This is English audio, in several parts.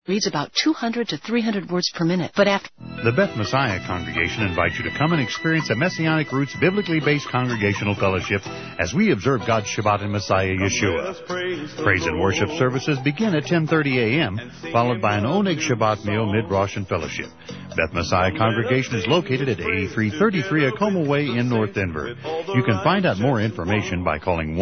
reads about 200 to 300 words per minute, but after... The Beth Messiah Congregation invites you to come and experience a Messianic Roots biblically based congregational fellowship as we observe God's Shabbat in Messiah Yeshua. Praise and worship services begin at 10:30 a.m., followed by an Oneg Shabbat meal mid-Rosh and fellowship. Beth Messiah Congregation is located at 8333 Acoma Way in North Denver. You can find out more information by calling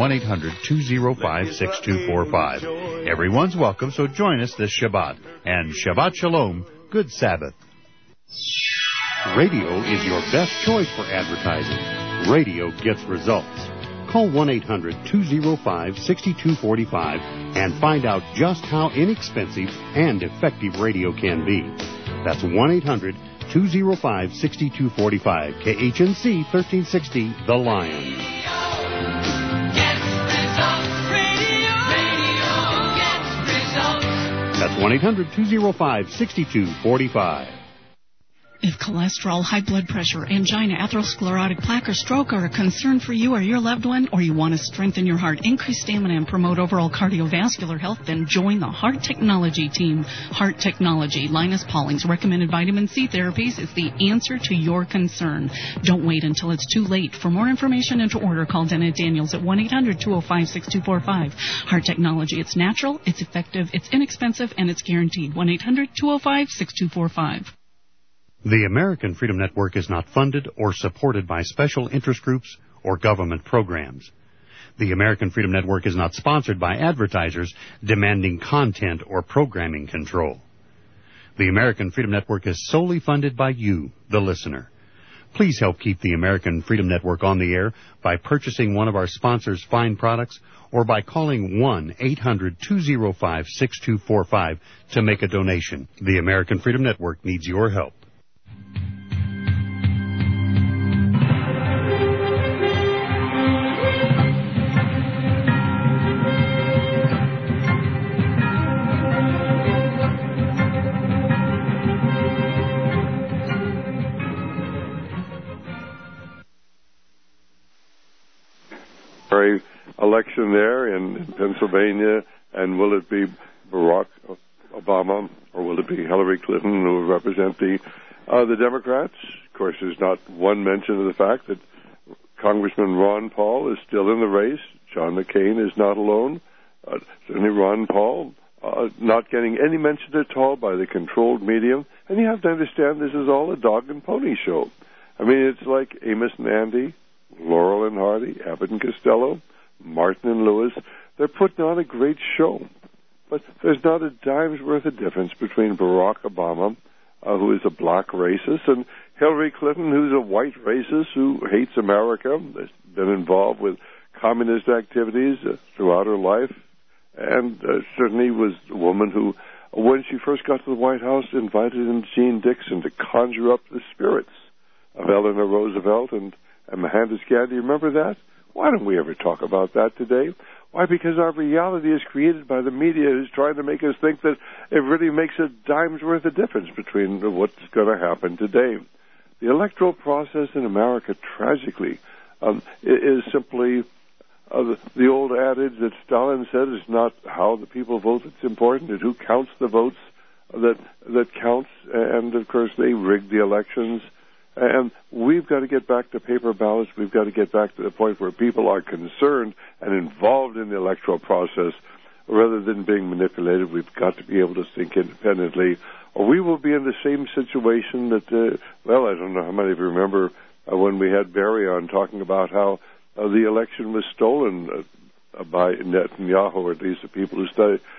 1-800-205-6245. Everyone's welcome, so join us this Shabbat. And Shabbat Shalom, good Sabbath. Radio is your best choice for advertising. Radio gets results. Call 1-800-205-6245 and find out just how inexpensive and effective radio can be. That's 1-800-205-6245. KHNC 1360, The Lion. That's 1-800-205-6245. If cholesterol, high blood pressure, angina, atherosclerotic plaque, or stroke are a concern for you or your loved one, or you want to strengthen your heart, increase stamina, and promote overall cardiovascular health, then join the Heart Technology team. Heart Technology, Linus Pauling's recommended vitamin C therapies is the answer to your concern. Don't wait until it's too late. For more information and to order, call Dennett Daniels at 1-800-205-6245. Heart Technology, it's natural, it's effective, it's inexpensive, and it's guaranteed. 1-800-205-6245. The American Freedom Network is not funded or supported by special interest groups or government programs. The American Freedom Network is not sponsored by advertisers demanding content or programming control. The American Freedom Network is solely funded by you, the listener. Please help keep the American Freedom Network on the air by purchasing one of our sponsors' fine products or by calling 1-800-205-6245 to make a donation. The American Freedom Network needs your help. Election there in Pennsylvania, and will it be Barack Obama or will it be Hillary Clinton who will represent the Democrats? Of course, there's not one mention of the fact that Congressman Ron Paul is still in the race. John McCain is not alone. Certainly Ron Paul not getting any mention at all by the controlled media. And you have to understand this is all a dog and pony show. I mean, it's like Amos and Andy, Laurel and Hardy, Abbott and Costello, Martin and Lewis. They're putting on a great show. But there's not a dime's worth of difference between Barack Obama, who is a black racist, and Hillary Clinton, who's a white racist who hates America, has been involved with communist activities throughout her life, and certainly was a woman who, when she first got to the White House, invited in Gene Dixon to conjure up the spirits of Eleanor Roosevelt and Mohandas Gandhi. Remember that? Why don't we ever talk about that today? Why? Because our reality is created by the media who's trying to make us think that it really makes a dime's worth of difference between what's going to happen today. The electoral process in America, tragically, is simply the old adage that Stalin said is not how the people vote that's important, it's who counts the votes that counts. And, of course, they rigged the elections. And we've got to get back to paper ballots. We've got to get back to the point where people are concerned and involved in the electoral process rather than being manipulated. We've got to be able to think independently, or we will be in the same situation that, well, I don't know how many of you remember when we had Barry on talking about how the election was stolen by Netanyahu, or at least the people who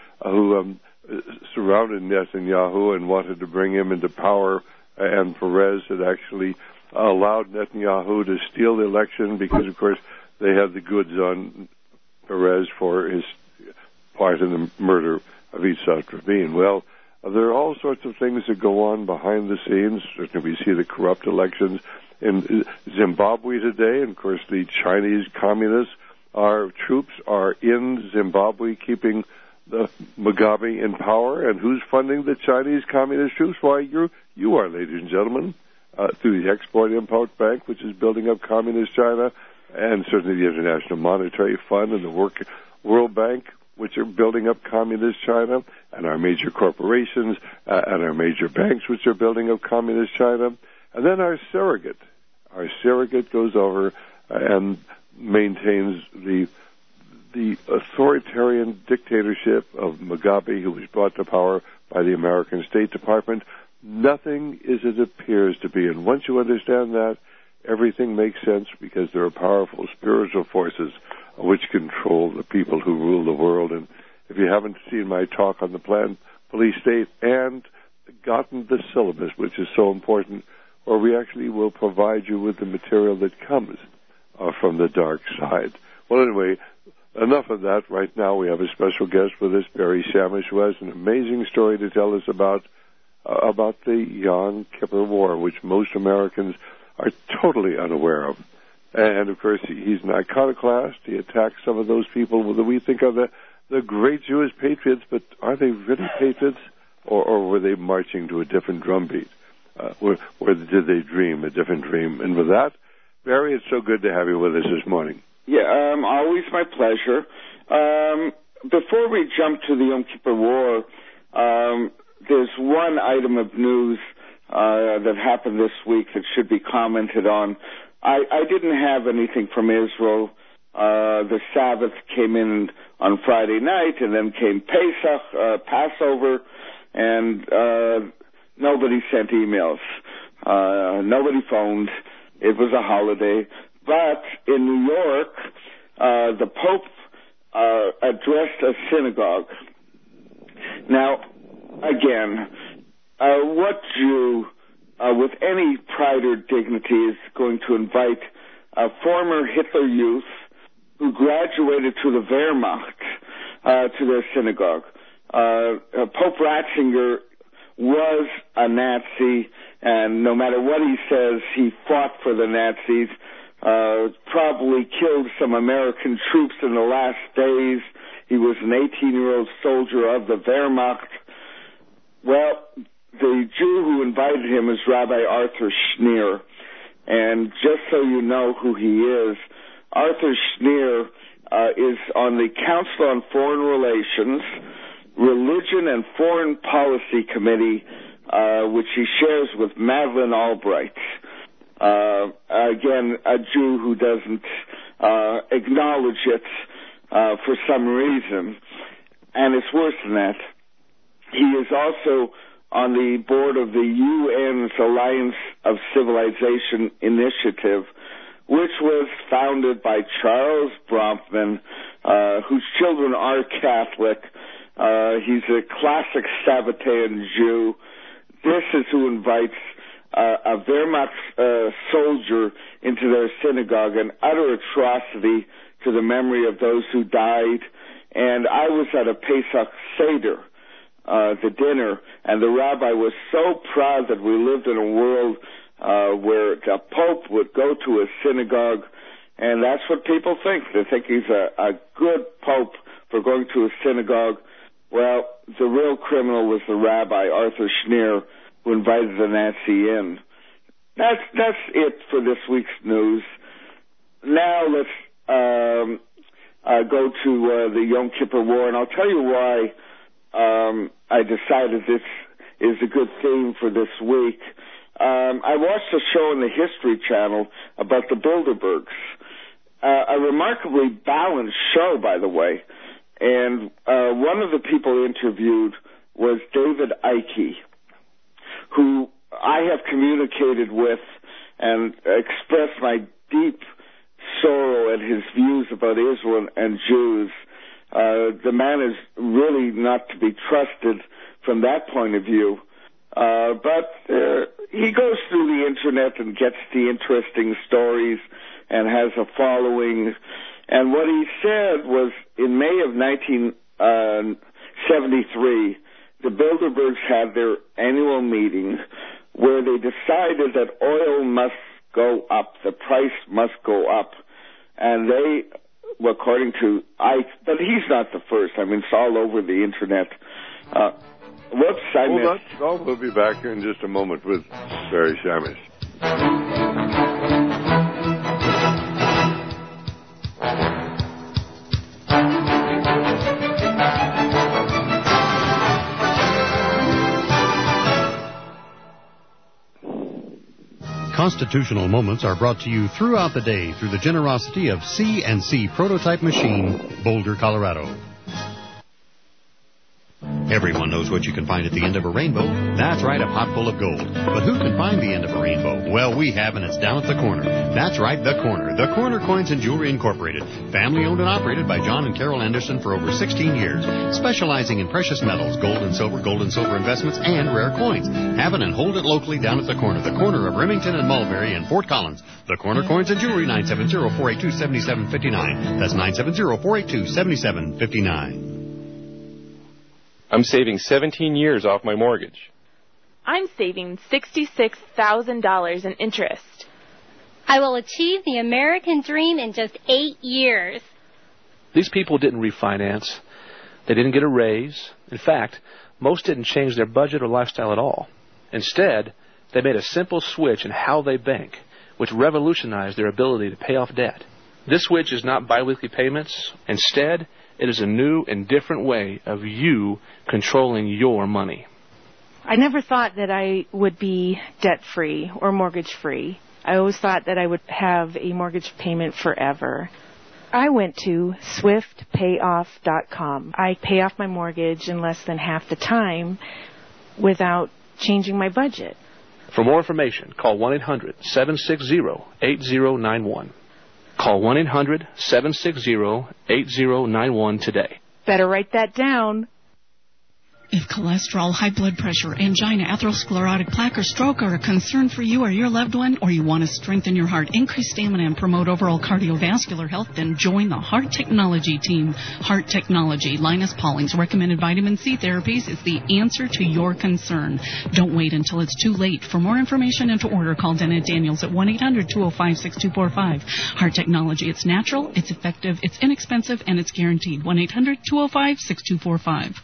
surrounded Netanyahu and wanted to bring him into power. And Perez had actually allowed Netanyahu to steal the election because, of course, they had the goods on Perez for his part in the murder of Yitzhak Rabin. Well, there are all sorts of things that go on behind the scenes. Certainly we see the corrupt elections in Zimbabwe today. And, of course, the Chinese communists, our troops are in Zimbabwe keeping the Mugabe in power. And who's funding the Chinese communist troops? Why, you are, ladies and gentlemen, through the Export-Import Bank, which is building up communist China, and certainly the International Monetary Fund and the World Bank. which are building up communist China, and our major corporations and our major banks, which are building up communist China, and then our surrogate. Our surrogate goes over and maintains the authoritarian dictatorship of Mugabe, who was brought to power by the American State Department. Nothing is as it appears to be. And once you understand that, everything makes sense, because there are powerful spiritual forces which control the people who rule the world. And if you haven't seen my talk on the planned police state and gotten the syllabus, which is so important, or we actually will provide you with the material that comes from the dark side. Well, anyway, enough of that. Right now we have a special guest with us, Barry Shamish, who has an amazing story to tell us about the Yom Kippur War, which most Americans are totally unaware of. And, of course, he's an iconoclast. He attacks some of those people that we think of the great Jewish patriots, but are they really patriots, or were they marching to a different drumbeat? Or did they dream a different dream? And with that, Barry, it's so good to have you with us this morning. Yeah, always my pleasure. Before we jump to the Yom Kippur War, there's one item of news that happened this week that should be commented on. I didn't have anything from Israel. The Sabbath came in on Friday night, and then came Pesach, Passover, and nobody sent emails. Nobody phoned. It was a holiday. But in New York, the Pope addressed a synagogue. Now, again, what Jew with any pride or dignity is going to invite a former Hitler youth who graduated to the Wehrmacht to their synagogue? Pope Ratzinger was a Nazi, and no matter what he says, he fought for the Nazis, probably killed some American troops in the last days. He was an 18-year-old soldier of the Wehrmacht. Well, the Jew who invited him is Rabbi Arthur Schneer. And just so you know who he is, Arthur Schneer is on the Council on Foreign Relations, Religion and Foreign Policy Committee, which he shares with Madeleine Albright. Again, a Jew who doesn't acknowledge it for some reason. And it's worse than that. He is also on the board of the UN's Alliance of Civilization Initiative, which was founded by Charles Bronfman, whose children are Catholic. He's a classic Sabbatean Jew. This is who invites a Wehrmacht soldier into their synagogue, an utter atrocity to the memory of those who died. And I was at a Pesach Seder, the dinner, and the rabbi was so proud that we lived in a world where the Pope would go to a synagogue, and that's what people think. They think he's a good Pope for going to a synagogue. Well, the real criminal was the rabbi, Arthur Schneer, who invited the Nazi in. That's it for this week's news. Now let's go to the Yom Kippur War, and I'll tell you why I decided this is a good theme for this week. I watched a show on the History Channel about the Bilderbergs. A remarkably balanced show, by the way. And one of the people interviewed was David Icke, who I have communicated with and expressed my deep sorrow at his views about Israel and Jews. The man is really not to be trusted from that point of view. But he goes through the internet and gets the interesting stories and has a following. And what he said was, in May of 1973, the Bilderbergs had their annual meeting where they decided that oil must go up, the price must go up. And they, well, according to Ike, but he's not the first. I mean, it's all over the internet. Whoops, I missed. Oh, we'll be back here in just a moment with Barry Shamish. Constitutional Moments are brought to you throughout the day through the generosity of C&C Prototype Machine, Boulder, Colorado. Everyone knows what you can find at the end of a rainbow. That's right, a pot full of gold. But who can find the end of a rainbow? Well, we have, and it's down at the corner. That's right, the Corner. The Corner Coins and Jewelry Incorporated. Family owned and operated by John and Carol Anderson for over 16 years. Specializing in precious metals, gold and silver investments, and rare coins. Have it and hold it locally down at the Corner. The corner of Remington and Mulberry in Fort Collins. The Corner Coins and Jewelry, 970-482-7759. That's 970-482-7759. I'm saving 17 years off my mortgage. I'm saving $66,000 in interest. I will achieve the American dream in just 8 years. These people didn't refinance. They didn't get a raise. In fact, most didn't change their budget or lifestyle at all. Instead, they made a simple switch in how they bank, which revolutionized their ability to pay off debt. This switch is not biweekly payments. Instead, it is a new and different way of you controlling your money. I never thought that I would be debt-free or mortgage-free. I always thought that I would have a mortgage payment forever. I went to swiftpayoff.com. I pay off my mortgage in less than half the time without changing my budget. For more information, call 1-800-760-8091. Call 1-800-760-8091 today. Better write that down. If cholesterol, high blood pressure, angina, atherosclerotic plaque, or stroke are a concern for you or your loved one, or you want to strengthen your heart, increase stamina, and promote overall cardiovascular health, then join the Heart Technology team. Heart Technology, Linus Pauling's recommended vitamin C therapies is the answer to your concern. Don't wait until it's too late. For more information and to order, call Dennett Daniels at 1-800-205-6245. Heart Technology, it's natural, it's effective, it's inexpensive, and it's guaranteed. 1-800-205-6245.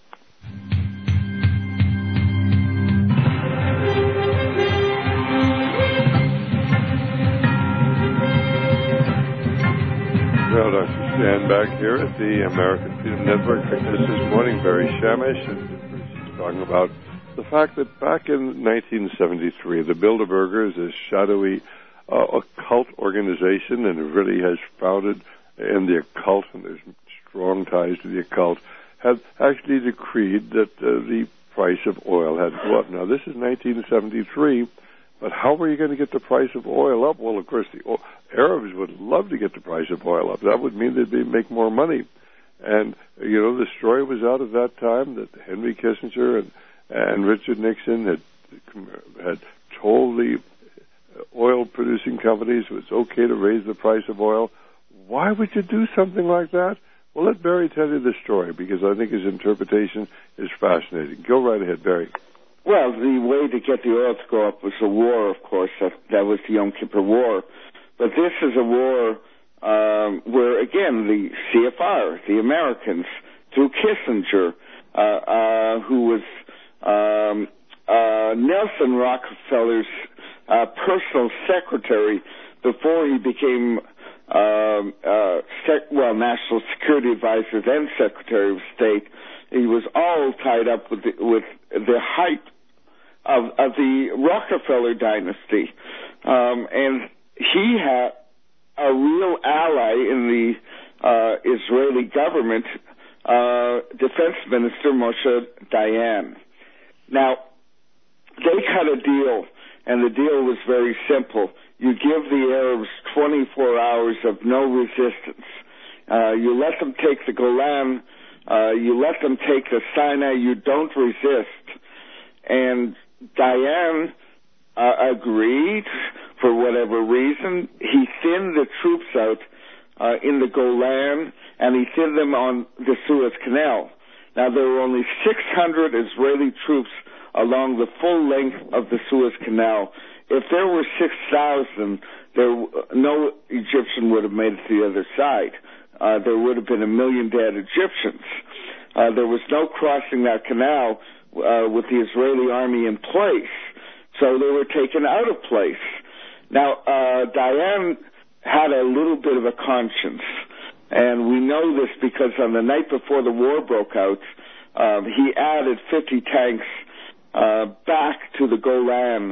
Well, Dr. Stan back here at the American Freedom Network. This is Morning, Barry Shamish, and he's talking about the fact that back in 1973, the Bilderbergers, a shadowy occult organization, and it really has founded in the occult, and there's strong ties to the occult, had actually decreed that the price of oil had to go up. Now, this is 1973, but how are you going to get the price of oil up? Well, of course, the Arabs would love to get the price of oil up. That would mean that they'd make more money. And, you know, the story was out at that time that Henry Kissinger and Richard Nixon had told the oil-producing companies it was okay to raise the price of oil. Why would you do something like that? Well, let Barry tell you the story, because I think his interpretation is fascinating. Go right ahead, Barry. Well, the way to get the oil to go up was a war, of course. That was the Yom Kippur War. But this is a war where, again, the CFR, the Americans, through Kissinger, who was Nelson Rockefeller's personal secretary before he became National Security Advisor, then Secretary of State. He was all tied up with the height of the Rockefeller dynasty, and he had a real ally in the Israeli government, Defense Minister Moshe Dayan. Now, they cut a deal, and the deal was very simple. You give the Arabs 24 hours of no resistance. You let them take the Golan. You let them take the Sinai. You don't resist. And Dayan agreed for whatever reason. He thinned the troops out in the Golan, and he thinned them on the Suez Canal. Now, there were only 600 Israeli troops along the full length of the Suez Canal. If there were 6,000, no Egyptian would have made it to the other side. There would have been 1 million dead Egyptians. There was no crossing that canal with the Israeli army in place. So they were taken out of place. Now, Dayan had a little bit of a conscience. And we know this because on the night before the war broke out, he added 50 tanks back to the Golan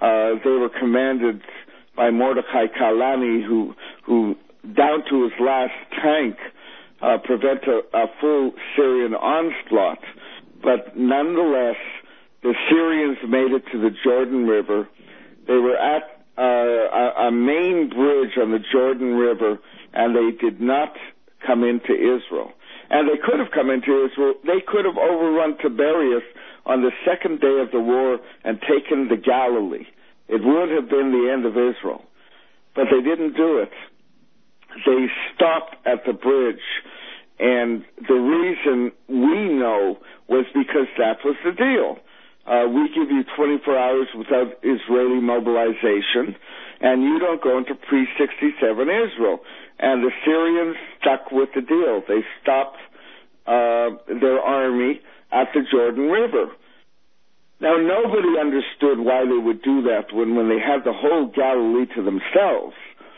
They were commanded by Mordecai Kalani, who down to his last tank, prevent a full Syrian onslaught. But nonetheless, the Syrians made it to the Jordan River. They were at a main bridge on the Jordan River, and they did not come into Israel. And they could have come into Israel. They could have overrun Tiberias on the second day of the war and taken the Galilee. It would have been the end of Israel. But they didn't do it. They stopped at the bridge. And the reason we know was because that was the deal. We give you 24 hours without Israeli mobilization, and you don't go into pre-67 Israel. And the Syrians stuck with the deal. They stopped their army at the Jordan River. Now, nobody understood why they would do that when they had the whole Galilee to themselves.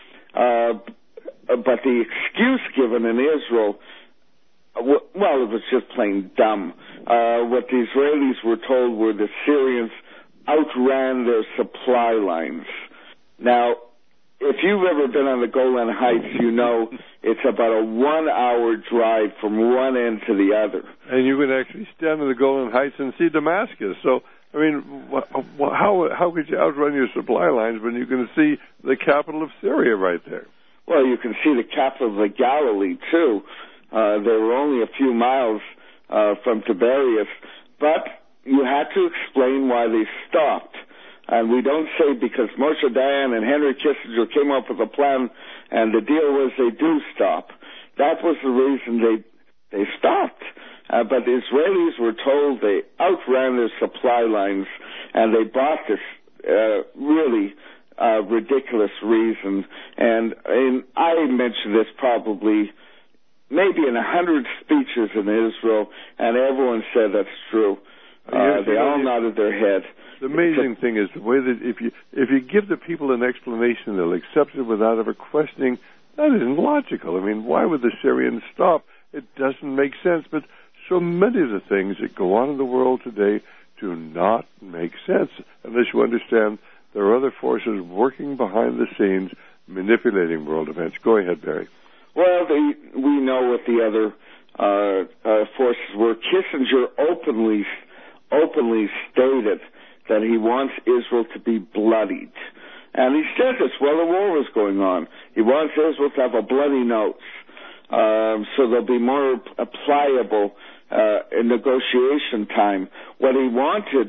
But the excuse given in Israel, well, it was just plain dumb. What the Israelis were told were the Syrians outran their supply lines. Now, if you've ever been on the Golan Heights, you know it's about a 1-hour drive from one end to the other. And you can actually stand on the Golan Heights and see Damascus. So, I mean, how could you outrun your supply lines when you can see the capital of Syria right there? Well, you can see the capital of the Galilee, too. They were only a few miles from Tiberias, but you had to explain why they stopped. And we don't say because Moshe Dayan and Henry Kissinger came up with a plan and the deal was they do stop. That was the reason they stopped. But the Israelis were told they outran their supply lines and they bought this really ridiculous reason. And I mentioned this probably maybe in 100 speeches in Israel, and everyone said that's true. They all nodded their head. The amazing thing is the way that if you give the people an explanation, they'll accept it without ever questioning. That isn't logical. I mean, why would the Syrians stop? It doesn't make sense. But so many of the things that go on in the world today do not make sense unless you understand there are other forces working behind the scenes manipulating world events. Go ahead, Barry. Well, we know what the other forces were. Kissinger openly stated that he wants Israel to be bloodied. And he said this while the war was going on. He wants Israel to have a bloody nose, so there'll be more pliable in negotiation time. What he wanted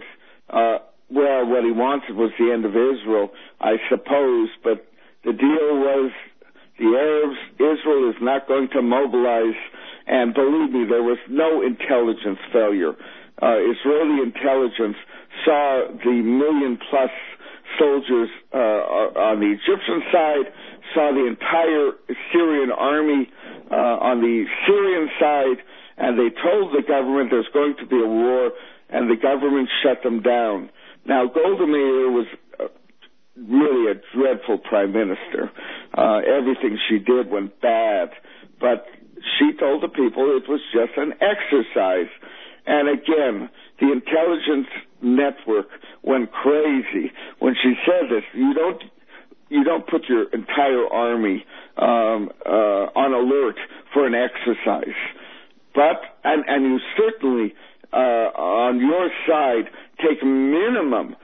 was the end of Israel, I suppose, but the deal was the Arabs, Israel is not going to mobilize, and believe me, there was no intelligence failure. Israeli intelligence saw the 1 million-plus soldiers on the Egyptian side, saw the entire Syrian army on the Syrian side, and they told the government there's going to be a war, and the government shut them down. Now, Golda Meir was really a dreadful prime minister. Everything she did went bad, but she told the people it was just an exercise. And again, the intelligence network went crazy when she said this. You don't put your entire army on alert for an exercise, but and you certainly on your side take minimum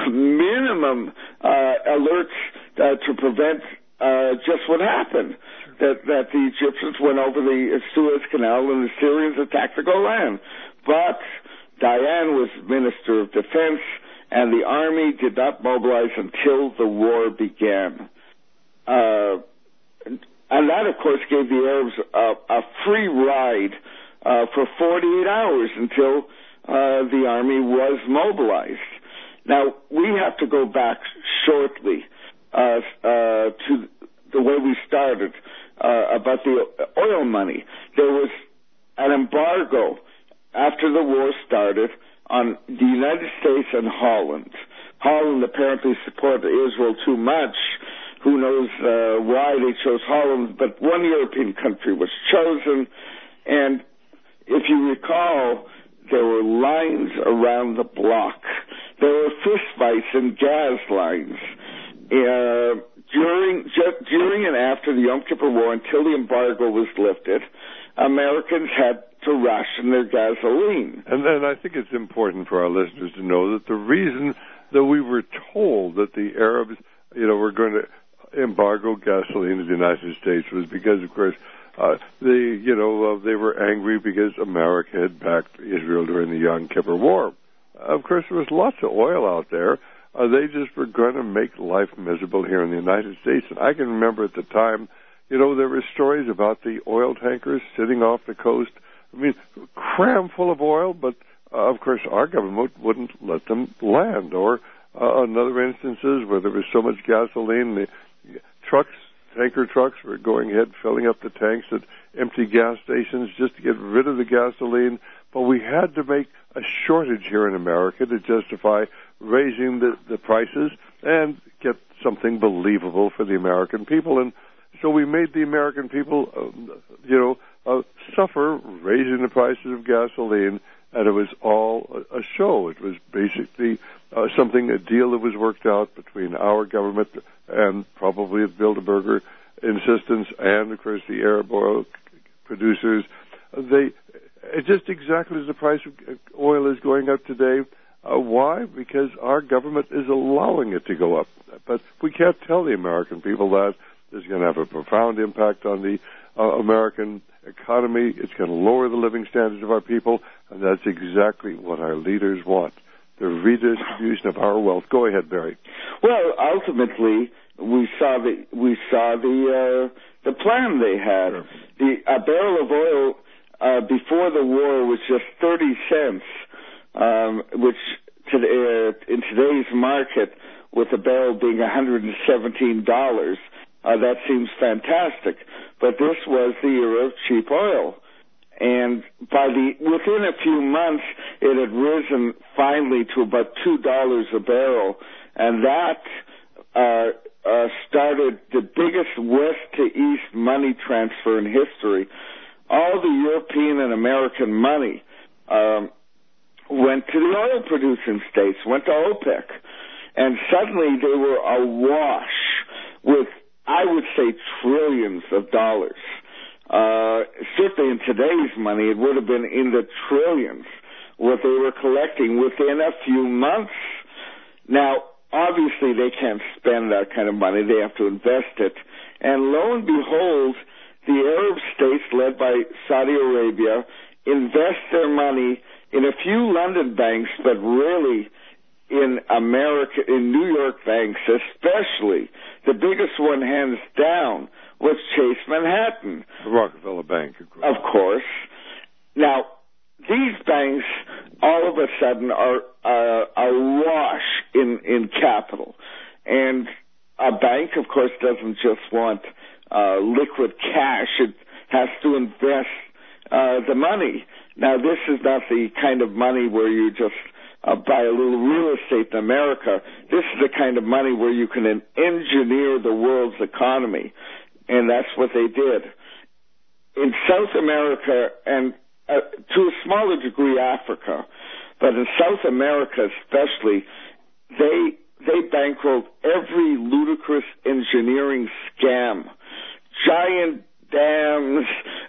alerts to prevent just what happened. That the Egyptians went over the Suez Canal and the Syrians attacked the Golan. But Dayan was Minister of Defense, and the army did not mobilize until the war began. And that, of course, gave the Arabs a free ride for 48 hours until the army was mobilized. Now, we have to go back shortly to the way we started about the oil money. There was an embargo after the war started on the United States and Holland. Holland apparently supported Israel too much. Who knows why they chose Holland, but one European country was chosen. And if you recall, there were lines around the block there were fistfights and gas lines. During and after the Yom Kippur War, until the embargo was lifted, Americans had to ration their gasoline. And then I think it's important for our listeners to know that the reason that we were told that the Arabs, were going to embargo gasoline in the United States was because, of course, they were angry because America had backed Israel during the Yom Kippur War. Of course, there was lots of oil out there. They just were going to make life miserable here in the United States. And I can remember at the time, there were stories about the oil tankers sitting off the coast. I mean, crammed full of oil, but of course our government wouldn't let them land. Or on other instances where there was so much gasoline, the tanker trucks were going ahead filling up the tanks at empty gas stations just to get rid of the gasoline. But we had to make a shortage here in America to justify raising the prices and get something believable for the American people. And so we made the American people, suffer raising the prices of gasoline, and it was all a show. It was basically a deal that was worked out between our government and probably at Bilderberger insistence and, of course, the Arab oil producers. Just exactly as the price of oil is going up today. Why? Because our government is allowing it to go up. But we can't tell the American people that. It's going to have a profound impact on the American economy. It's going to lower the living standards of our people, and that's exactly what our leaders want. The redistribution of our wealth. Go ahead, Barry. Well, ultimately, we saw the plan they had. Sure. A barrel of oil before the war was just 30 cents, which in today's market, with a barrel being $117, that seems fantastic. But this was the era of cheap oil. And within a few months, it had risen finally to about $2 a barrel. And that started the biggest west-to-east money transfer in history. All the European and American money went to the oil-producing states, went to OPEC. And suddenly they were awash with, I would say, trillions of dollars. Certainly in today's money, it would have been in the trillions, what they were collecting within a few months. Now, obviously, they can't spend that kind of money. They have to invest it. And lo and behold, the Arab states, led by Saudi Arabia, invest their money in a few London banks, but really in America, in New York banks especially. The biggest one, hands down, was Chase Manhattan. The Rockefeller Bank, of course. Now, these banks, all of a sudden, are awash in capital. And a bank, of course, doesn't just want liquid cash. It has to invest the money. Now, this is not the kind of money where you just buy a little real estate in America. This is the kind of money where you can engineer the world's economy. And that's what they did. In South America, and to a smaller degree Africa, but in South America especially, they bankrolled every ludicrous engineering scam. Giant dams,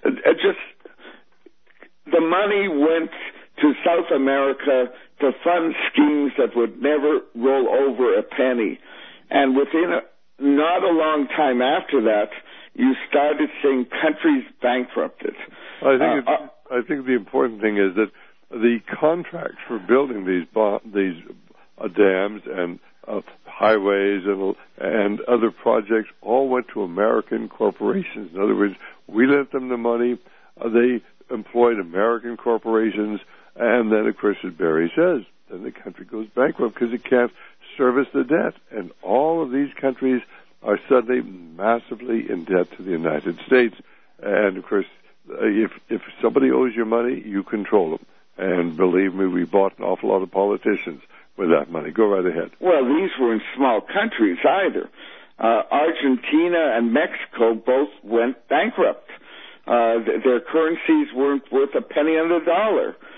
the money went to South America to fund schemes that would never roll over a penny. And within not a long time after that, you started seeing countries bankrupted. I think the important thing is that the contracts for building these dams and highways and other projects all went to American corporations. In other words, we lent them the money. They employed American corporations, and then, of course, as Barry says, then the country goes bankrupt because it can't service the debt. And all of these countries are suddenly massively in debt to the United States. And, of course, if somebody owes you money, you control them. And believe me, we bought an awful lot of politicians with that money. Go right ahead. Well, these weren't small countries either. Argentina and Mexico both went bankrupt. Their currencies weren't worth a penny on the dollar.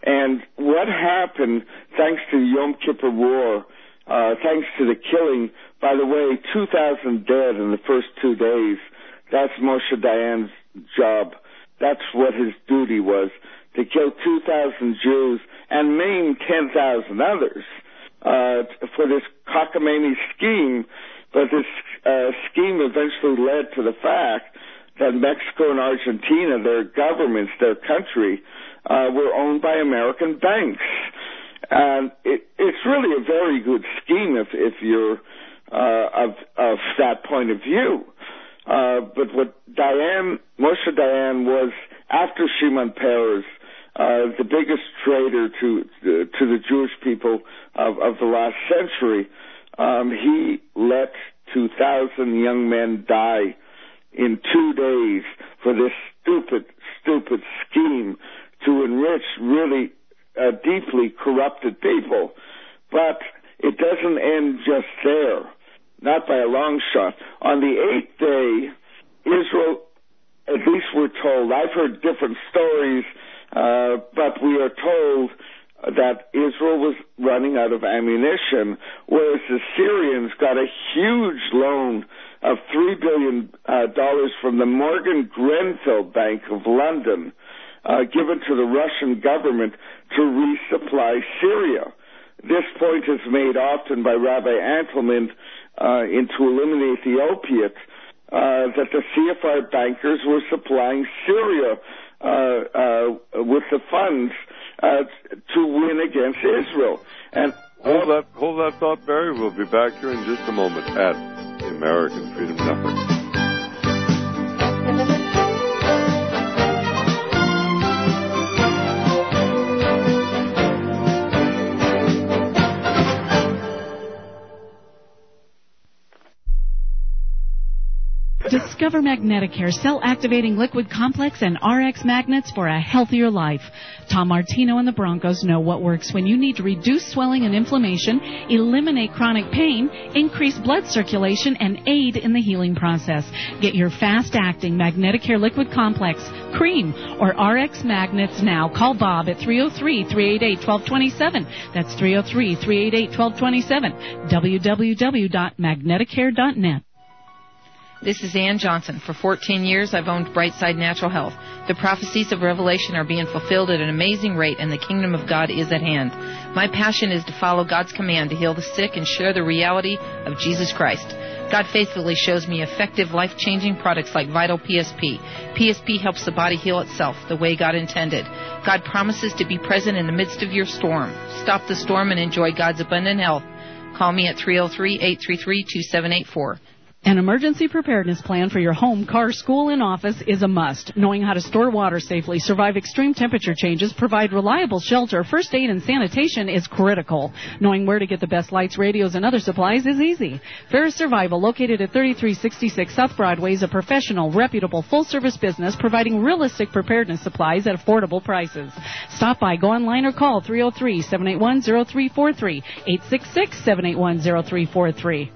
And what happened, thanks to the Yom Kippur War, thanks to the killing, by the way, 2,000 dead in the first 2 days, that's Moshe Dayan's job. That's what his duty was, to kill 2,000 Jews and maim 10,000 others for this cockamamie scheme. But this scheme eventually led to the fact that Mexico and Argentina, their governments, their country, were owned by American banks. And it's really a very good scheme if you're of that point of view. But what Moshe Dayan was, after Shimon Peres, the biggest traitor to the Jewish people of the last century, he let 2,000 young men die in 2 days for this stupid scheme to enrich really deeply corrupted people. But it doesn't end just there, not by a long shot. On the 8th day, Israel, at least we're told, I've heard different stories, but we are told that Israel was running out of ammunition, whereas the Syrians got a huge loan of $3 billion from the Morgan Grenfell Bank of London, given to the Russian government to resupply Syria. This point is made often by Rabbi Antelman in To Eliminate the Opiate, that the CFR bankers were supplying Syria with the funds to win against Israel. And hold that thought, Barry. We'll be back here in just a moment at the American Freedom Network. Discover Magneticare cell-activating liquid complex and RX magnets for a healthier life. Tom Martino and the Broncos know what works when you need to reduce swelling and inflammation, eliminate chronic pain, increase blood circulation, and aid in the healing process. Get your fast-acting Magneticare liquid complex, cream, or RX magnets now. Call Bob at 303-388-1227. That's 303-388-1227. www.magneticare.net. This is Ann Johnson. For 14 years, I've owned Brightside Natural Health. The prophecies of Revelation are being fulfilled at an amazing rate, and the kingdom of God is at hand. My passion is to follow God's command to heal the sick and share the reality of Jesus Christ. God faithfully shows me effective, life-changing products like Vital PSP. PSP helps the body heal itself the way God intended. God promises to be present in the midst of your storm. Stop the storm and enjoy God's abundant health. Call me at 303-833-2784. An emergency preparedness plan for your home, car, school, and office is a must. Knowing how to store water safely, survive extreme temperature changes, provide reliable shelter, first aid, and sanitation is critical. Knowing where to get the best lights, radios, and other supplies is easy. Ferris Survival, located at 3366 South Broadway, is a professional, reputable, full-service business providing realistic preparedness supplies at affordable prices. Stop by, go online, or call 303-781-0343, 866-781-0343.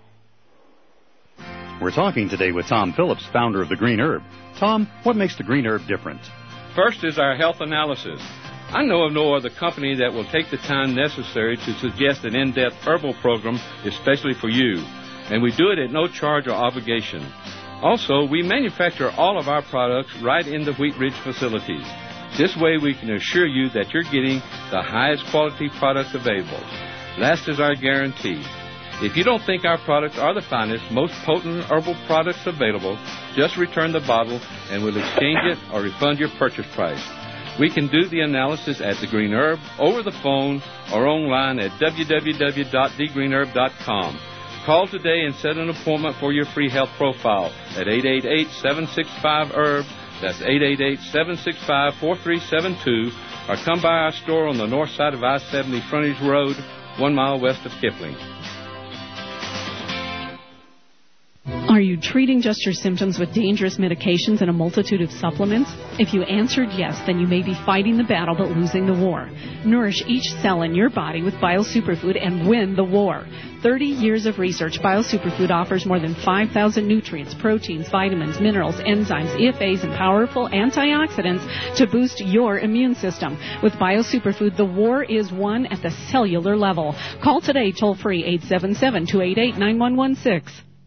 We're talking today with Tom Phillips, founder of the Green Herb. Tom, what makes the Green Herb different? First is our health analysis. I know of no other company that will take the time necessary to suggest an in-depth herbal program especially for you, and we do it at no charge or obligation. Also, we manufacture all of our products right in the Wheat Ridge facilities. This way we can assure you that you're getting the highest quality products available. Last is our guarantee. If you don't think our products are the finest, most potent herbal products available, just return the bottle and we'll exchange it or refund your purchase price. We can do the analysis at The Green Herb, over the phone, or online at www.thegreenherb.com. Call today and set an appointment for your free health profile at 888-765-HERB. That's 888-765-4372. Or come by our store on the north side of I-70 Frontage Road, 1 mile west of Kipling. Are you treating just your symptoms with dangerous medications and a multitude of supplements? If you answered yes, then you may be fighting the battle but losing the war. Nourish each cell in your body with BioSuperfood and win the war. 30 years of research, BioSuperfood offers more than 5,000 nutrients, proteins, vitamins, minerals, enzymes, EFAs, and powerful antioxidants to boost your immune system. With BioSuperfood, the war is won at the cellular level. Call today, toll-free, 877-288-9116.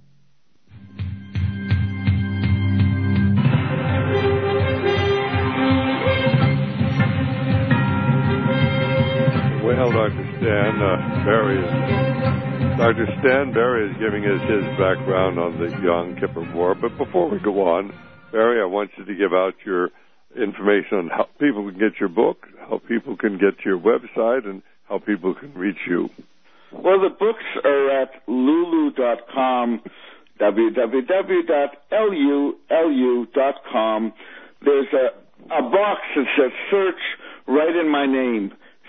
Well, Dr. Stan Berry is giving us his background on the Yom Kippur War. But before we go on, Barry, I want you to give out your information on how people can get your book, how people can get to your website, and how people can reach you. Well, the books are at lulu.com, www.lulu.com. There's a box that says search right in my name.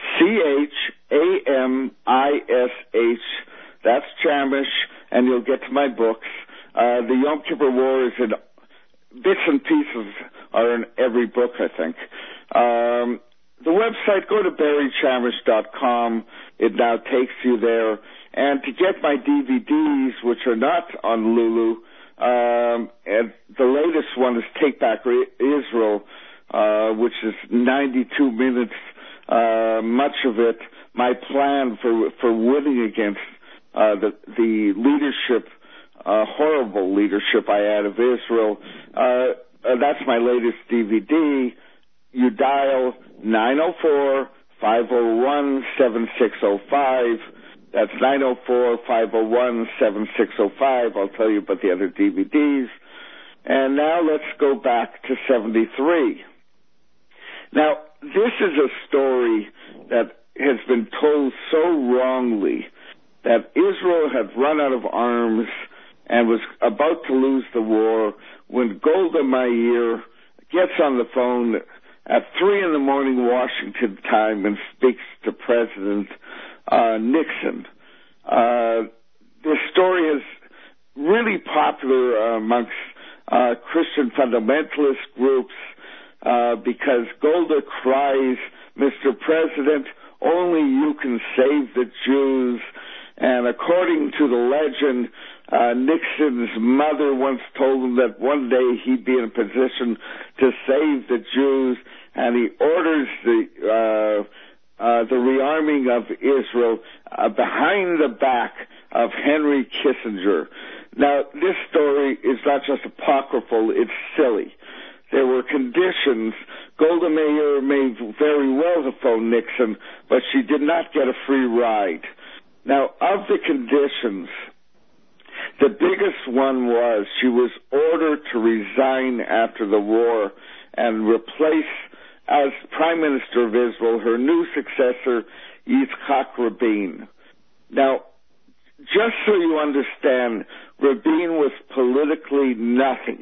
Chamish, that's Chamish, and you'll get to my books. The Yom Kippur War is in bits and pieces are in every book, I think. The website, go to barrychamish.com. It now takes you there. And to get my DVDs, which are not on Lulu, and the latest one is Take Back Israel, which is 92 minutes. Much of it, my plan for winning against the leadership, horrible leadership I had of Israel. That's my latest DVD. You dial 904-501-7605. That's 904-501-7605. I'll tell you about the other DVDs. And now let's go back to 73. Now, this is a story that has been told so wrongly that Israel had run out of arms and was about to lose the war when Golda Meir gets on the phone at 3 a.m. Washington time and speaks to President Nixon. This story is really popular amongst Christian fundamentalist groups because Golda cries, "Mr. President, only you can save the Jews." And according to the legend, Nixon's mother once told him that one day he'd be in a position to save the Jews, and he orders the rearming of Israel behind the back of Henry Kissinger. Now, this story is not just apocryphal, it's silly. There were conditions. Golda Meir may very well have phoned Nixon, but she did not get a free ride. Now, of the conditions, the biggest one was she was ordered to resign after the war and replace, as Prime Minister of Israel, her new successor, Yitzhak Rabin. Now, just so you understand, Rabin was politically nothing.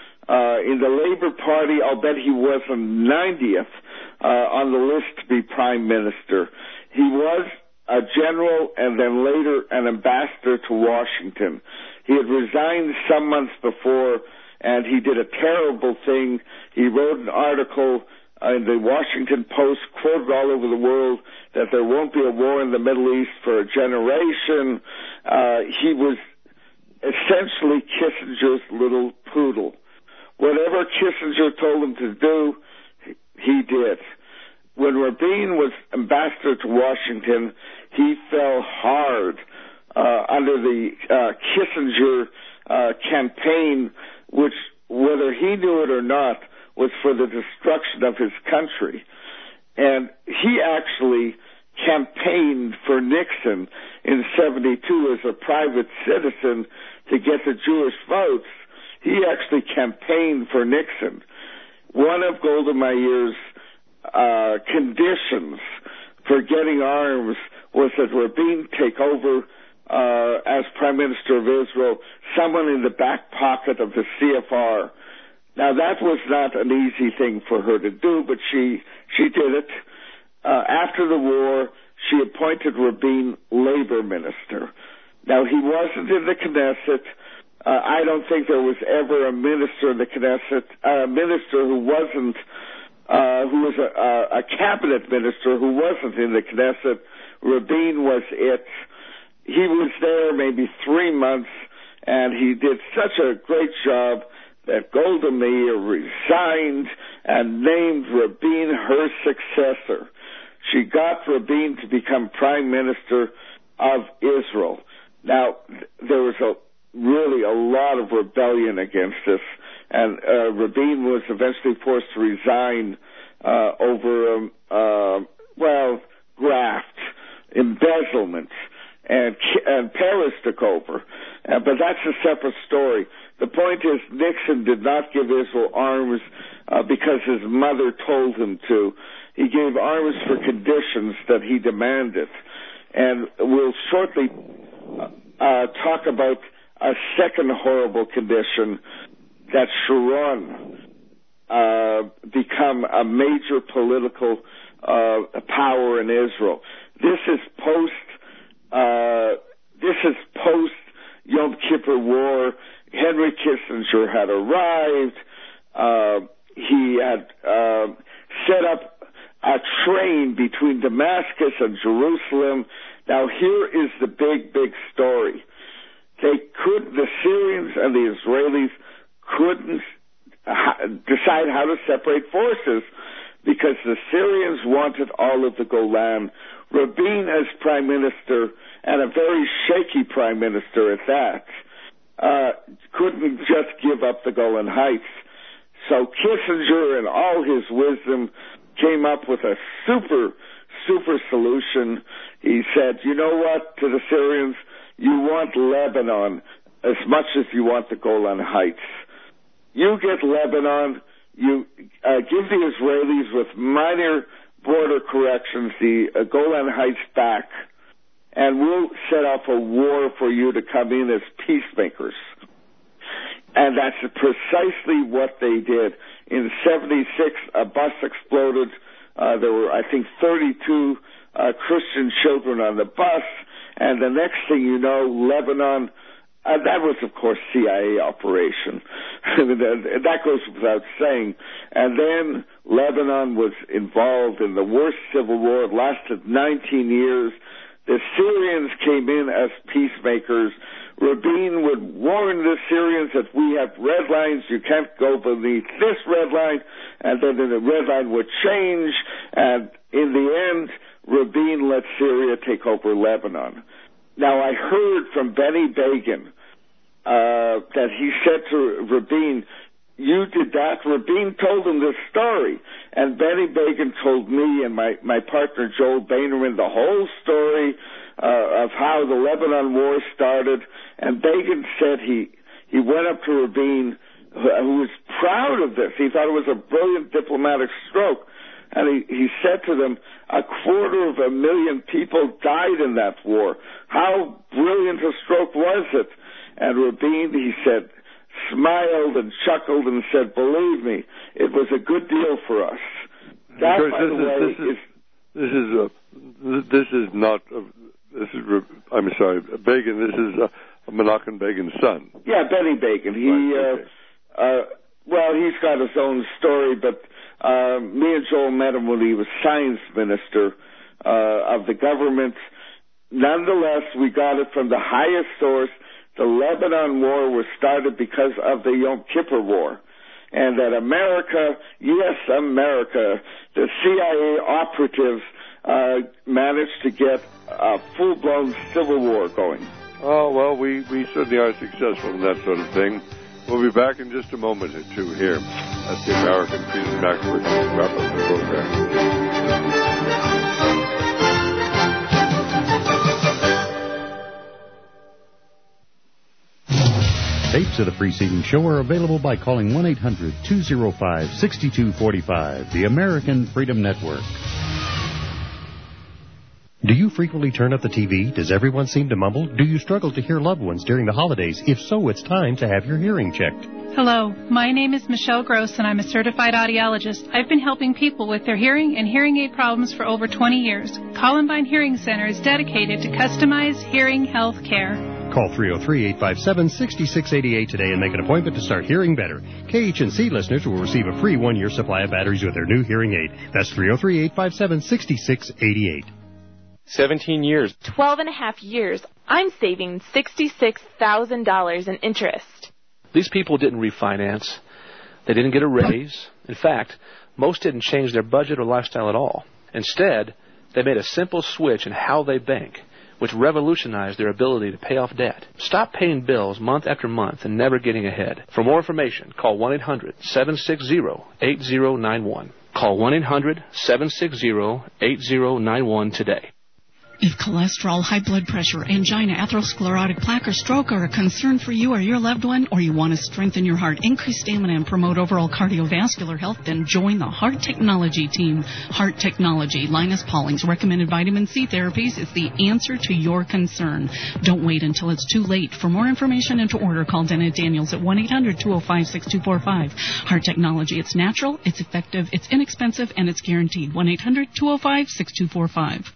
In the Labour Party, I'll bet he wasn't 90th on the list to be Prime Minister. He was a general and then later an ambassador to Washington. He had resigned some months before, and he did a terrible thing. He wrote an article in the Washington Post, quoted all over the world, that there won't be a war in the Middle East for a generation. He was essentially Kissinger's little poodle. Whatever Kissinger told him to do, he did. When Rabin was ambassador to Washington, he fell hard under the Kissinger campaign, which, whether he knew it or not, was for the destruction of his country. And he actually campaigned for Nixon in 72 as a private citizen to get the Jewish votes. He actually campaigned for Nixon. One of Golda Meir's conditions for getting arms was that Rabin take over as Prime Minister of Israel, someone in the back pocket of the CFR. Now, that was not an easy thing for her to do, but she did it. After the war, she appointed Rabin labor minister. Now, he wasn't in the Knesset, I don't think there was ever a minister in the Knesset, a minister who wasn't, who was a cabinet minister who wasn't in the Knesset. Rabin was it. He was there maybe 3 months, and he did such a great job that Golda Meir resigned and named Rabin her successor. She got Rabin to become prime minister of Israel. Now, there was really a lot of rebellion against this, and Rabin was eventually forced to resign over, graft, embezzlement, and Paris took over. But that's a separate story. The point is, Nixon did not give Israel arms because his mother told him to. He gave arms for conditions that he demanded. And we'll shortly talk about a second horrible condition, that Sharon become a major political power in Israel. This is post Yom Kippur War. Henry Kissinger had arrived. He had set up a train between Damascus and Jerusalem. Now here is the big story. The Syrians and the Israelis couldn't decide how to separate forces because the Syrians wanted all of the Golan. Rabin as prime minister, and a very shaky prime minister at that, couldn't just give up the Golan Heights. So Kissinger, in all his wisdom, came up with a super solution. He said, you know what, to the Syrians, you want Lebanon as much as you want the Golan Heights. You get Lebanon, you give the Israelis with minor border corrections the Golan Heights back, and we'll set up a war for you to come in as peacemakers. And that's precisely what they did. In 76, a bus exploded. There were, I think, 32 Christian children on the bus. And the next thing you know, Lebanon, that was, of course, CIA operation. That goes without saying. And then Lebanon was involved in the worst civil war. It lasted 19 years. The Syrians came in as peacemakers. Rabin would warn the Syrians that we have red lines, you can't go beneath this red line, and then the red line would change, and in the end, Rabin let Syria take over Lebanon. Now, I heard from Benny Begin that he said to Rabin, you did that? Rabin told him this story, and Benny Begin told me and my partner Joel Bainerman the whole story of how the Lebanon War started. And Begin said he went up to Rabin, who was proud of this. He thought it was a brilliant diplomatic stroke. And he said to them, 250,000 people died in that war. How brilliant a stroke was it? And Rabin, he said, smiled and chuckled and said, believe me, it was a good deal for us. That, by the way, I'm sorry, Begin, this is Menachem Begin's son. Yeah, Benny Begin. He's got his own story, but me and Joel met him when he was science minister of the government. Nonetheless, we got it from the highest source. The Lebanon War was started because of the Yom Kippur War. And that America, yes, America, the CIA operatives managed to get a full-blown civil war going. Oh, well, we certainly are successful in that sort of thing. We'll be back in just a moment or two here at the American Freedom Network. Wrap up the program. Tapes of the preceding show are available by calling 1-800-205-6245, the American Freedom Network. Do you frequently turn up the TV? Does everyone seem to mumble? Do you struggle to hear loved ones during the holidays? If so, it's time to have your hearing checked. Hello, my name is Michelle Gross, and I'm a certified audiologist. I've been helping people with their hearing and hearing aid problems for over 20 years. Columbine Hearing Center is dedicated to customized hearing health care. Call 303-857-6688 today and make an appointment to start hearing better. KHNC listeners will receive a free 1-year supply of batteries with their new hearing aid. That's 303-857-6688. 17 years. 12.5 years. I'm saving $66,000 in interest. These people didn't refinance. They didn't get a raise. In fact, most didn't change their budget or lifestyle at all. Instead, they made a simple switch in how they bank, which revolutionized their ability to pay off debt. Stop paying bills month after month and never getting ahead. For more information, call 1-800-760-8091. Call 1-800-760-8091 today. If cholesterol, high blood pressure, angina, atherosclerotic plaque, or stroke are a concern for you or your loved one, or you want to strengthen your heart, increase stamina, and promote overall cardiovascular health, then join the Heart Technology team. Heart Technology, Linus Pauling's recommended vitamin C therapies, is the answer to your concern. Don't wait until it's too late. For more information and to order, call Dennett Daniels at 1-800-205-6245. Heart Technology, it's natural, it's effective, it's inexpensive, and it's guaranteed. 1-800-205-6245.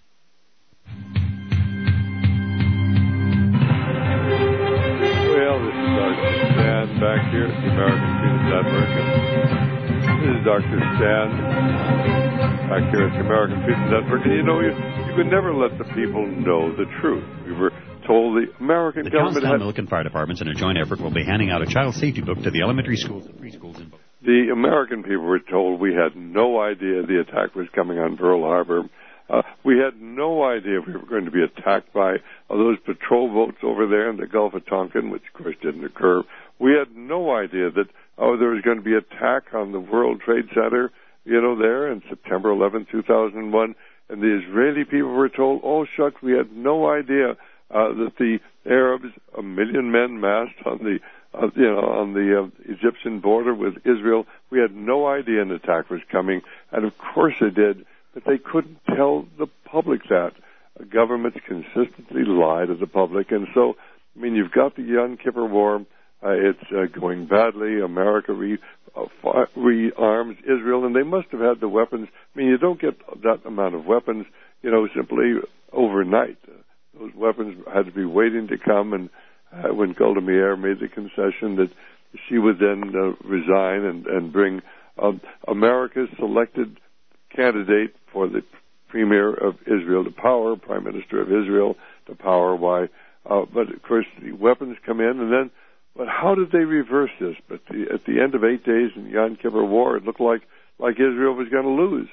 Well, this is Dr. Stan back here at the American Freedom Network. This is Dr. Stan back here at the American Freedom Network. And you could never let the people know the truth. We were told the American government Johnstown Milliken Fire Departments, in a joint effort, will be handing out a child safety book to the elementary schools and preschools in both. The American people were told we had no idea the attack was coming on Pearl Harbor. We had no idea we were going to be attacked by those patrol boats over there in the Gulf of Tonkin, which, of course, didn't occur. We had no idea that there was going to be an attack on the World Trade Center, there in September 11, 2001. And the Israeli people were told, oh, shucks, we had no idea that the Arabs, 1 million men massed on the Egyptian border with Israel, we had no idea an attack was coming. And, of course, they did. But they couldn't tell the public that. Governments consistently lie to the public. And so, you've got the Yom Kippur War. It's going badly. America rearms Israel, and they must have had the weapons. You don't get that amount of weapons, simply overnight. Those weapons had to be waiting to come, and when Golda Meir made the concession that she would then resign and bring America's selected candidate for the Premier of Israel to power, Prime Minister of Israel to power. Why? But of course the weapons come in, and then. But how did they reverse this? But at the end of 8 days in the Yom Kippur War, it looked like Israel was going to lose.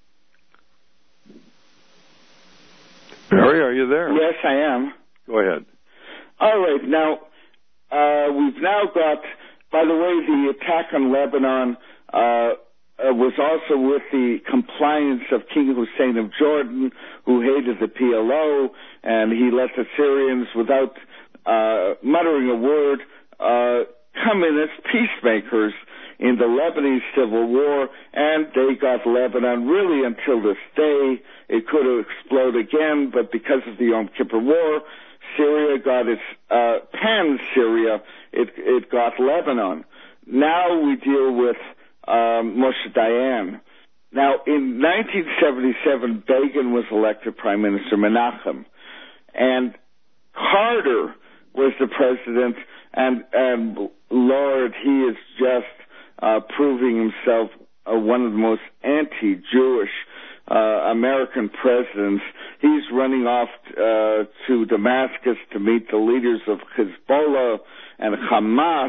Barry, are you there? Yes, I am. Go ahead. All right. Now we've now got. By the way, the attack on Lebanon. Was also with the compliance of King Hussein of Jordan, who hated the PLO, and he let the Syrians, without muttering a word, come in as peacemakers in the Lebanese civil war, and they got Lebanon really until this day. It could have exploded again, but because of the Yom Kippur War, Syria got its pan-Syria. It got Lebanon. Now we deal with Moshe Dayan. Now, in 1977, Begin was elected Prime Minister, Menachem, and Carter was the president, and Lord, he is just proving himself one of the most anti-Jewish American presidents. He's running off to Damascus to meet the leaders of Hezbollah and Hamas.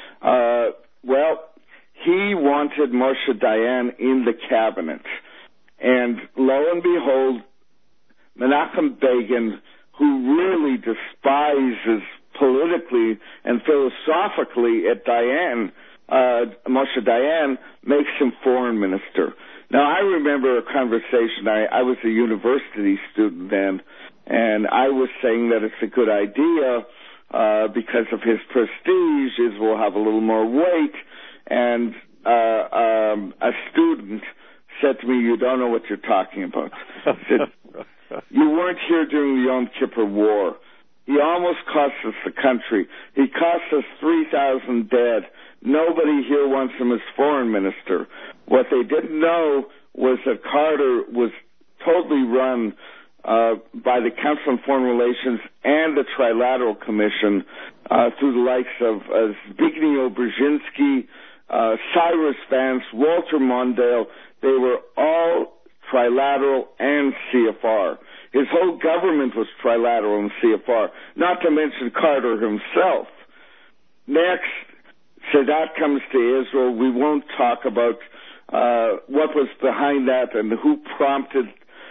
He wanted Moshe Dayan in the cabinet. And lo and behold, Menachem Begin, who really despises politically and philosophically at Moshe Dayan, makes him foreign minister. Now, I remember a conversation. I was a university student then, and I was saying that it's a good idea because of his prestige. Israel will have a little more weight. And a student said to me, "You don't know what you're talking about." I said, "You weren't here during the Yom Kippur War. He almost cost us the country. He cost us 3,000 dead. Nobody here wants him as foreign minister." What they didn't know was that Carter was totally run by the Council on Foreign Relations and the Trilateral Commission through the likes of Zbigniew Brzezinski, Cyrus Vance, Walter Mondale. They were all Trilateral and CFR. His whole government was Trilateral and CFR, not to mention Carter himself. Next, Sadat comes to Israel. We won't talk about what was behind that and who prompted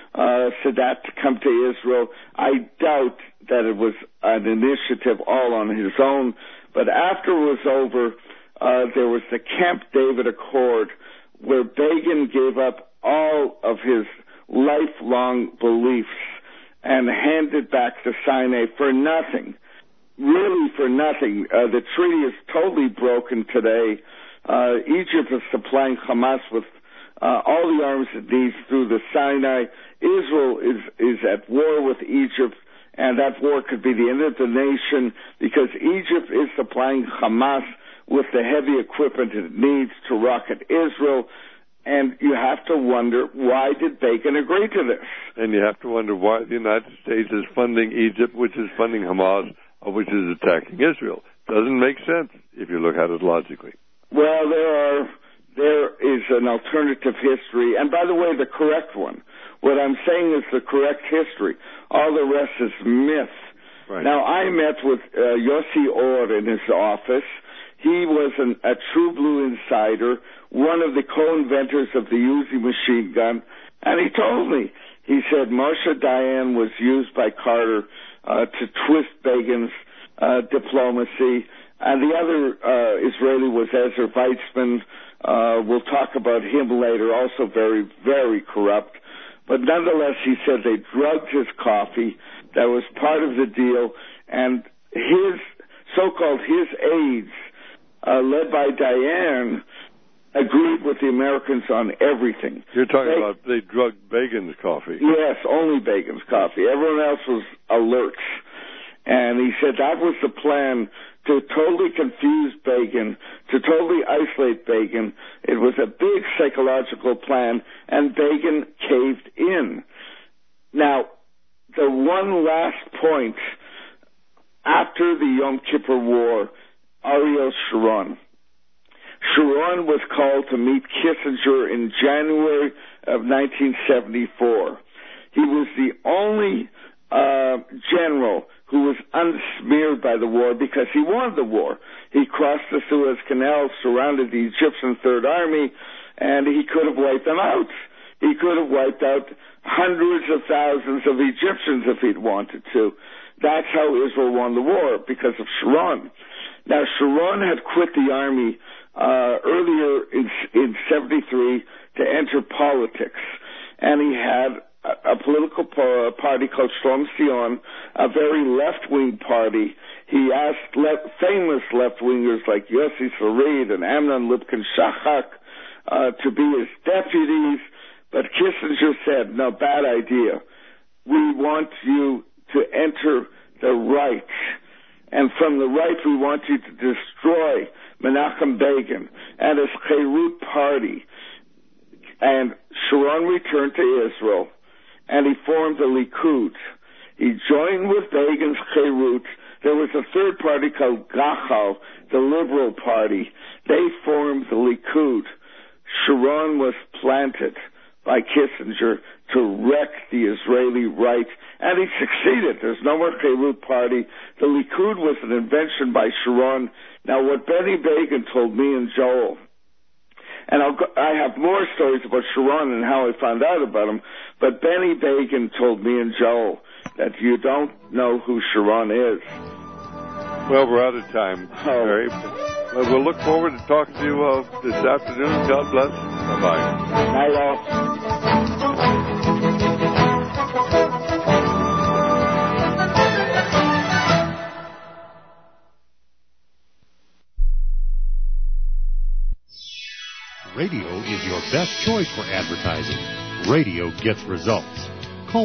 Sadat to come to Israel. I doubt that it was an initiative all on his own. But after it was over, there was the Camp David Accord, where Begin gave up all of his lifelong beliefs and handed back to Sinai for nothing. Really for nothing. The treaty is totally broken today. Egypt is supplying Hamas with all the arms it needs through the Sinai. Israel is at war with Egypt, and that war could be the end of the nation because Egypt is supplying Hamas with the heavy equipment it needs to rocket Israel. And you have to wonder, why did Begin agree to this? And you have to wonder why the United States is funding Egypt, which is funding Hamas, which is attacking Israel. Doesn't make sense if you look at it logically. Well, there is an alternative history, and by the way, the correct one. What I'm saying is the correct history. All the rest is myth. Right. Now, I met with Yossi Orr in his office. He was a true blue insider, one of the co-inventors of the Uzi machine gun, and he told me, he said Moshe Dayan was used by Carter to twist Begin's diplomacy, and the other Israeli was Ezra Weizmann. We'll talk about him later, also very, very corrupt. But nonetheless, he said they drugged his coffee. That was part of the deal, and his so-called his aides, led by Dayan, agreed with the Americans on everything. You're talking about they drugged Begin's coffee. Yes, only Begin's coffee. Everyone else was alert. And he said that was the plan, to totally confuse Begin, to totally isolate Begin. It was a big psychological plan, and Begin caved in. Now, the one last point, after the Yom Kippur War, Ariel Sharon. Sharon was called to meet Kissinger in January of 1974. He was the only general who was unsmeared by the war because he won the war. He crossed the Suez Canal, surrounded the Egyptian Third Army, and he could have wiped them out. He could have wiped out hundreds of thousands of Egyptians if he'd wanted to. That's how Israel won the war, because of Sharon. Now, Sharon had quit the army earlier in 73 to enter politics, and he had a political party called Shlom Zion, a very left-wing party. He asked famous left-wingers like Yossi Sarid and Amnon Lipkin-Shachak to be his deputies, but Kissinger said, no, bad idea. We want you to enter the right, and from the right we want you to destroy Menachem Begin and his Cherut party. And Sharon returned to Israel, and he formed the Likud. He joined with Begin's Cherut. There was a third party called Gachal, the Liberal Party. They formed the Likud. Sharon was planted by Kissinger to wreck the Israeli right, and he succeeded. There's no more Cherut party. The Likud was an invention by Sharon. Now, what Benny Begin told me and Joel, and I have more stories about Sharon and how I found out about him, but Benny Begin told me and Joel that you don't know who Sharon is. Well, we're out of time, Mary. We'll look forward to talking to you this afternoon. God bless. Bye-bye. Night all. Radio is your best choice for advertising. Radio gets results. Call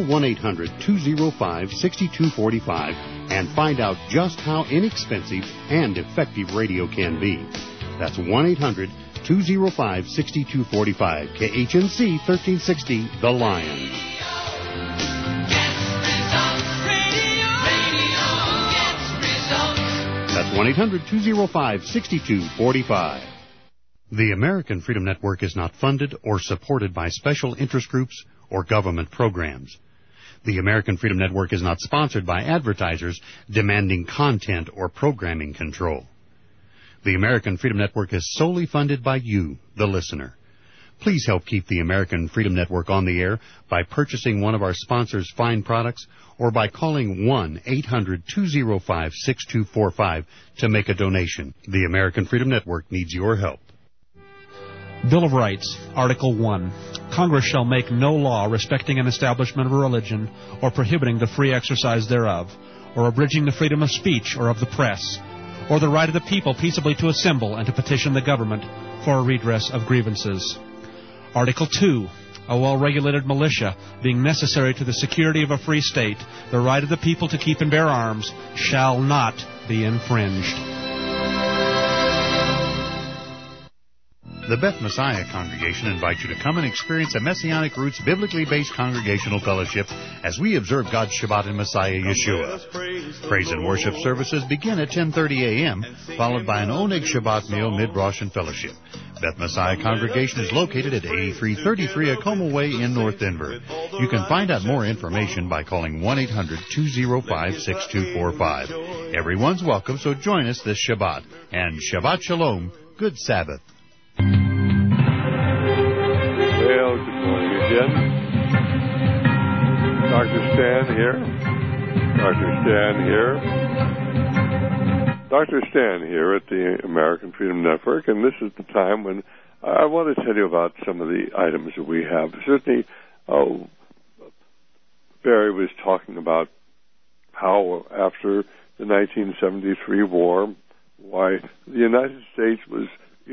1-800-205-6245 and find out just how inexpensive and effective radio can be. That's 1-800-205-6245. KHNC 1360, The Lion. 1-800-205-6245. The American Freedom Network is not funded or supported by special interest groups or government programs. The American Freedom Network is not sponsored by advertisers demanding content or programming control. The American Freedom Network is solely funded by you, the listener. Please help keep the American Freedom Network on the air by purchasing one of our sponsors' fine products or by calling 1-800-205-6245 to make a donation. The American Freedom Network needs your help. Bill of Rights, Article 1. Congress shall make no law respecting an establishment of a religion or prohibiting the free exercise thereof, or abridging the freedom of speech or of the press, or the right of the people peaceably to assemble and to petition the government for a redress of grievances. Article 2. A well-regulated militia, being necessary to the security of a free state, the right of the people to keep and bear arms, shall not be infringed. The Beth Messiah Congregation invites you to come and experience a Messianic Roots biblically based congregational fellowship as we observe God's Shabbat in Messiah Yeshua. Praise and worship services begin at 10:30 a.m., followed by an Oneg Shabbat meal mid-Rosh and fellowship. Beth Messiah Congregation is located at 8333 Acoma Way in North Denver. You can find out more information by calling 1-800-205-6245. Everyone's welcome, so join us this Shabbat. And Shabbat Shalom, good Sabbath. Well, good morning again. Dr. Stan here. Dr. Stan here at the American Freedom Network, and this is the time when I want to tell you about some of the items that we have. Certainly, Barry was talking about how after the 1973 war, why the United States was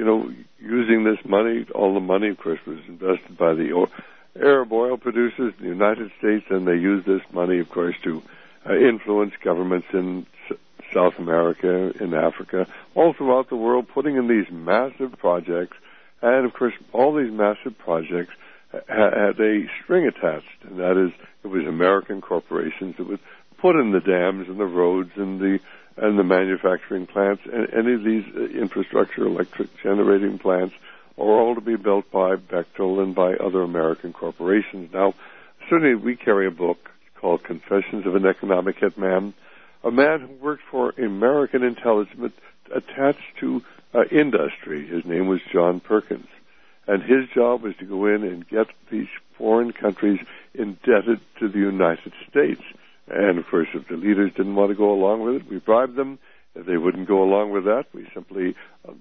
using this money. All the money, of course, was invested by the Arab oil producers in the United States, and they used this money, of course, to influence governments in South America, in Africa, all throughout the world, putting in these massive projects. And, of course, all these massive projects had a string attached, and that is, it was American corporations that would put in the dams and the roads and the manufacturing plants, and any of these infrastructure, electric generating plants, are all to be built by Bechtel and by other American corporations. Now, certainly we carry a book called Confessions of an Economic Hitman, a man who worked for American intelligence attached to industry. His name was John Perkins, and his job was to go in and get these foreign countries indebted to the United States. And, of course, if the leaders didn't want to go along with it, we bribed them. If they wouldn't go along with that, we simply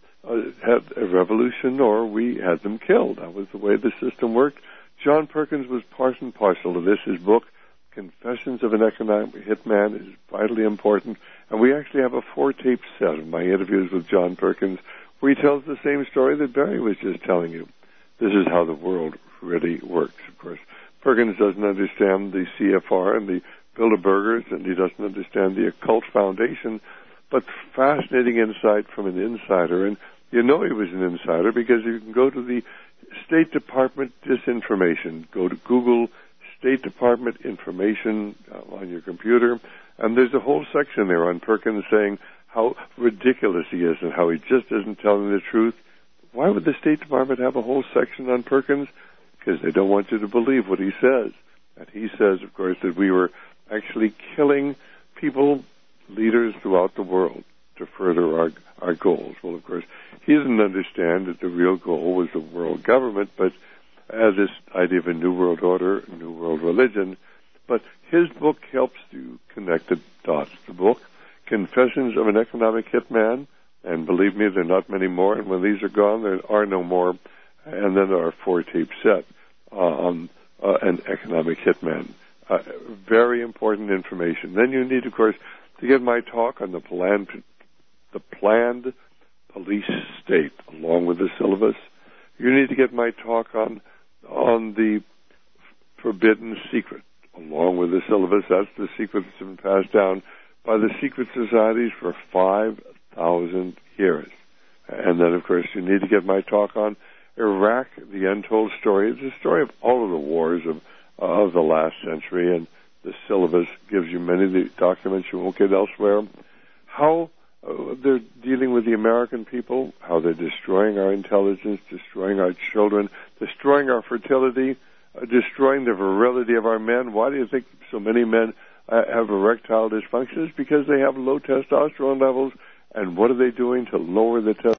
had a revolution or we had them killed. That was the way the system worked. John Perkins was part and parcel of this. His book, Confessions of an Economic Hitman, is vitally important. And we actually have a 4-tape set of my interviews with John Perkins where he tells the same story that Barry was just telling you. This is how the world really works, of course. Perkins doesn't understand the CFR and the Bilderbergers, and he doesn't understand the occult foundation, but fascinating insight from an insider. And you know he was an insider because you can go to the State Department disinformation. Go to Google State Department information on your computer, and there's a whole section there on Perkins saying how ridiculous he is and how he just isn't telling the truth. Why would the State Department have a whole section on Perkins? Because they don't want you to believe what he says. And he says, of course, that we were actually killing people, leaders throughout the world to further our goals. Well, of course, he doesn't understand that the real goal was the world government, but this idea of a new world order, a new world religion. But his book helps to connect the dots. The book, Confessions of an Economic Hitman, and believe me, there are not many more, and when these are gone, there are no more. And then our 4-tape set on an economic hitman. Very important information. Then you need, of course, to get my talk on the planned police state, along with the syllabus. You need to get my talk on the forbidden secret, along with the syllabus. That's the secret that's been passed down by the secret societies for 5,000 years. And then, of course, you need to get my talk on Iraq, the untold story. It's a story of all of the wars of the last century, and the syllabus gives you many of the documents you won't get elsewhere. How They're dealing with the American people, how they're destroying our intelligence, destroying our children, destroying our fertility, destroying the virility of our men. Why do you think so many men have erectile dysfunction? It's because they have low testosterone levels. And what are they doing to lower the testosterone?